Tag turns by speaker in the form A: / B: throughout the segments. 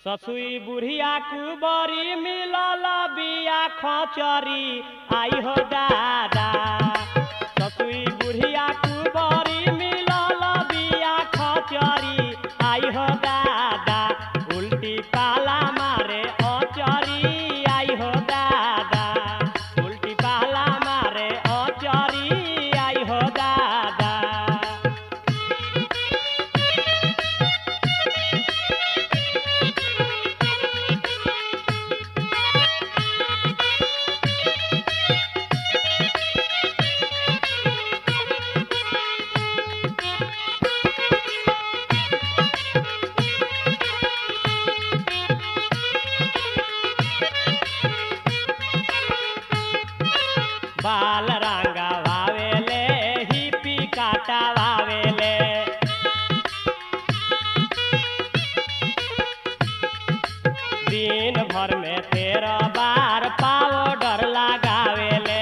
A: ससुई बुढ़िया कुबरी मिलल बिया खचरी आई हो दादा। ससुई बुढ़िया कुबरी मिलल बिया खचरी आई हो दादा। उल्टी पाला मारे अचरी आई हो दादा। उल्टी पाला मारे अचरी आई हो दादा। बाल रंगा वावेले हिपी काटा वावेले। दिन भर में 13 बार पाउडर लगावेले।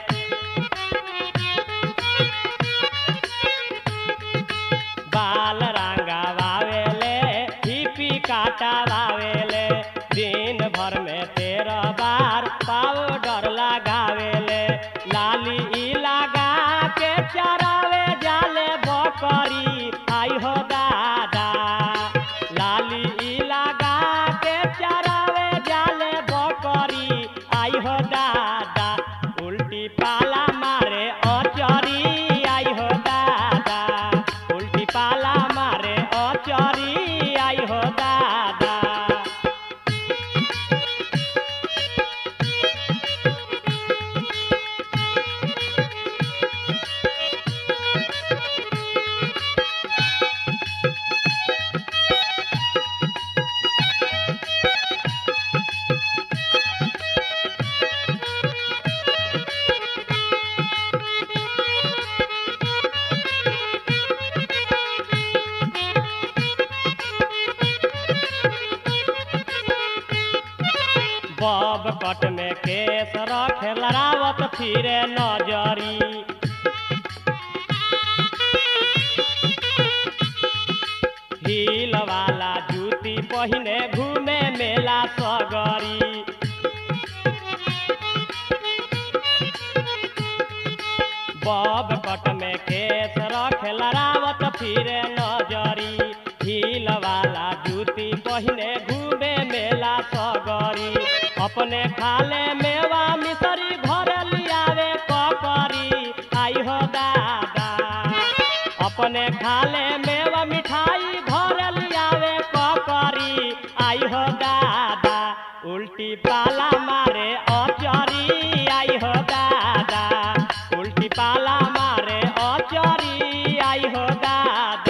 A: बाल रंगा वावेले हिपी काटा वावेले। दिन भर में 13 बार पाउडर लगावेले। लाली ई लगा के चरावे जाले बकरी आई हो दादा। लाली ई लगा के चरावे जाले बकरी आई हो दादा। उल्टी पाला मारे अचरी आई हो दादा। उल्टी पाला मारे अचरी आई हो दादा। बब कट में केस रखे लड़ावत फिरे नजरी। हील वाला जूती पहिने घूमे मेला सगरी। बब कट में केस रखे लड़ावत फिरे नजरी। हील वाला जूती पहिने घूमे मेला सगरी। अपने खाले मेवा मिसरी घर लियावे ककरी आई हो दादा। अपने खाले मेवा मिठाई घर लियावे ककरी आई हो दादा। उल्टी पाला मारे अचरी आई हो दादा। उल्टी पाला मारे अचरी आई हो दादा।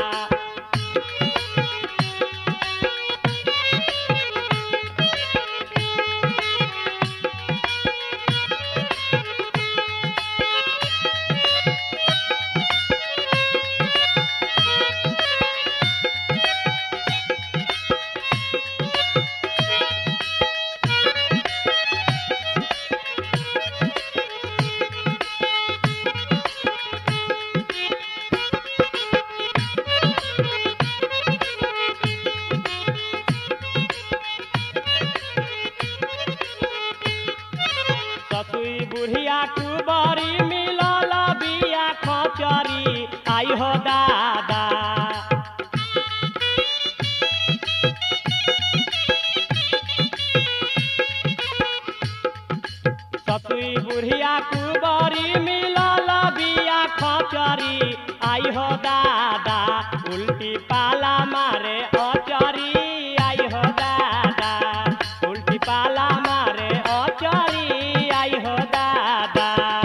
A: ससुई बुढ़िया कुबरी मिलल बिया खचरी आई हो दादा। ससुई बुढ़िया कुबरी मिलल बिया खचरी आई हो दादा। उल्टी पाला मारे अचरी आई हो दादा। उल्टी पाला मारे अचरी आई हो दादा।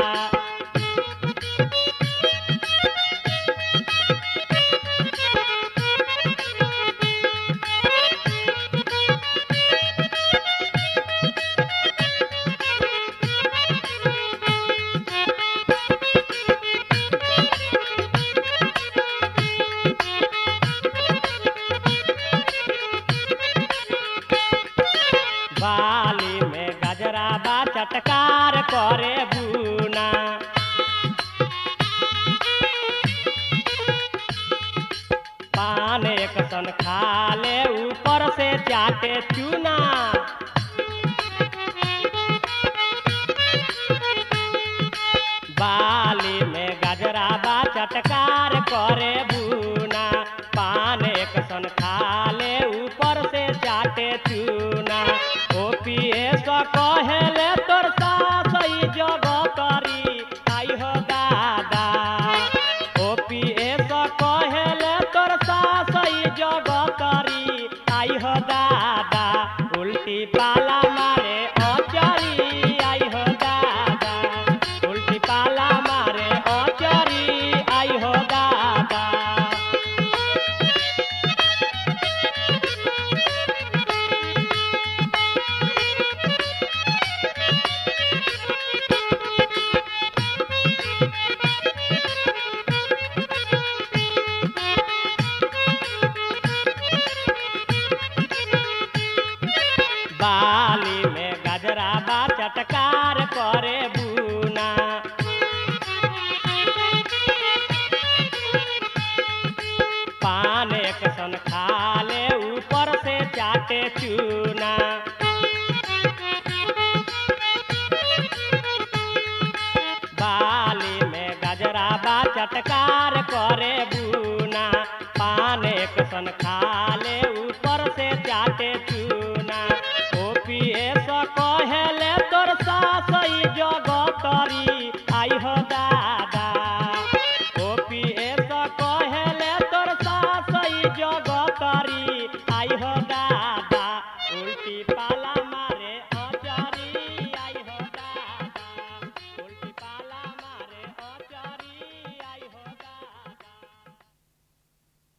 A: बाली में गजरा बा चटकार करे बुना। पान एक सन खा खाले ऊपर से चाटे चूना। बाली में गजरा बा चटकार करे बुना। पान एक सन खाले ऊपर से चाटे चूना। ओ पिए सो कहेले तोर सासई जग करी आई हो दादा। ओ पिए सो कहेले तोर सासई जग करी आई हो दादा। उल्टी पाला मारे अचरी आई हो दादा। उल्टी पाला मारे अचरी आई हो दादा। बाली में गजरा बा चटकार करे बुना। पान एक सन खाले ऊपर से चाटे चूना। बाली में गजरा बा चटकार करे बुना। पान एक सन खाले ऊपर से चाटे चूना। ओ पिए सो कहेले तोर सासई जो